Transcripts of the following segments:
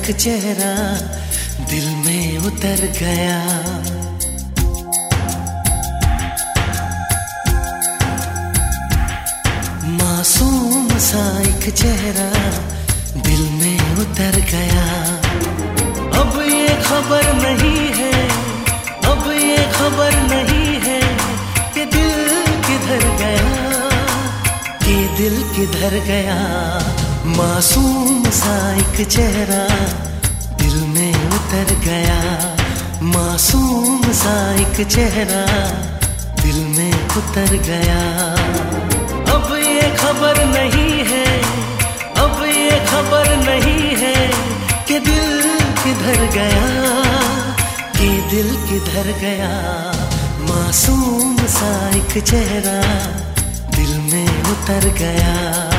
एक चेहरा दिल में उतर गया। मासूम सा एक चेहरा दिल में उतर गया। अब ये खबर नहीं है, अब ये खबर नहीं है कि दिल किधर गया, कि दिल किधर गया। मासूम सा एक चेहरा दिल में उतर गया। मासूम सा एक चेहरा दिल में उतर गया। अब ये खबर नहीं है, अब ये खबर नहीं है कि दिल किधर गया, कि दिल किधर गया। मासूम सा एक चेहरा दिल में उतर गया।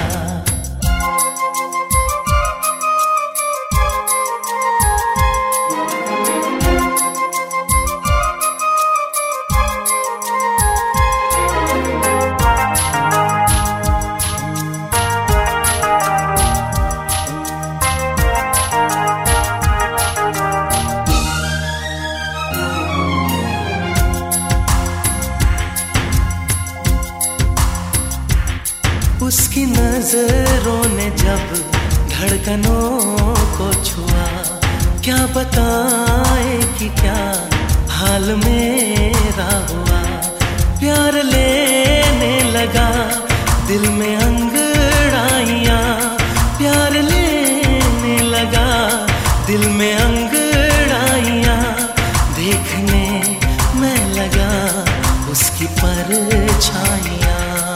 उसकी नजरों ने जब धड़कनों को छुआ, क्या बताए कि क्या हाल मेरा हुआ। प्यार लेने लगा दिल में अंगड़ाइयाँ, प्यार लेने लगा दिल में अंगड़ाइयाँ। देखने मैं लगा उसकी परछाइयाँ।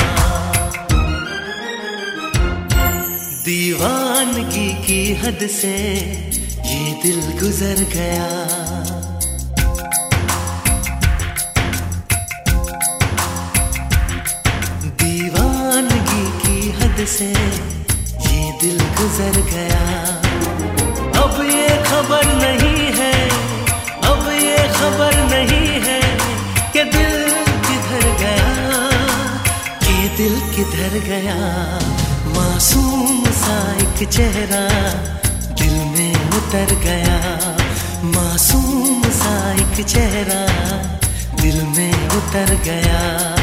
दीवानगी की हद से ये दिल गुजर गया। दीवानगी की हद से ये दिल गुजर गया। अब ये खबर नहीं है, अब ये खबर नहीं है कि दिल किधर गया, कि दिल किधर गया। मासूम सा एक चेहरा दिल में उतर गया। मासूम सा एक चेहरा दिल में उतर गया।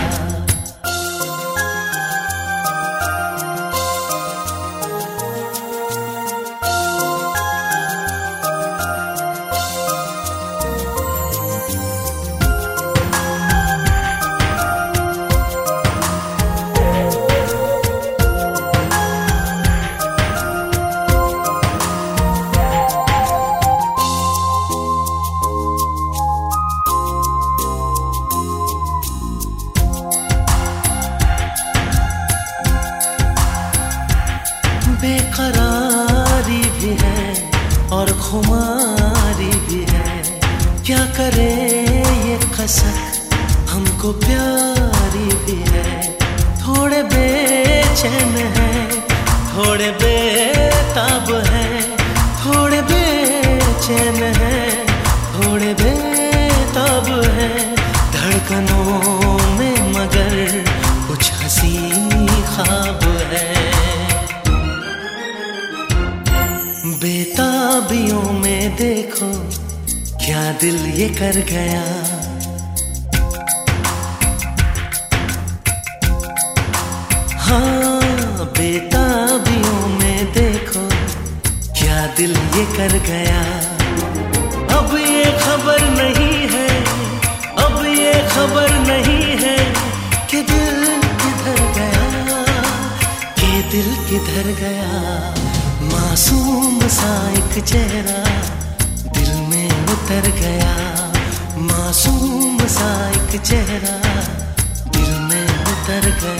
बेकरारी भी है और खुमारी भी है, क्या करे ये कसक हमको प्यारी भी है। थोड़े बेचैन है, थोड़े बेताब है, थोड़े बेचैन है, थोड़े बेताब है। धड़कनों में मगर कुछ हंसी ख्वाब है। बेताबियों में देखो क्या दिल ये कर गया। हाँ, बेताबियों में देखो क्या दिल ये कर गया। अब ये खबर नहीं है, अब ये खबर नहीं है कि दिल किधर गया, कि दिल किधर गया। मासूम सा एक चेहरा दिल में उतर गया। मासूम सा एक चेहरा दिल में उतर गया।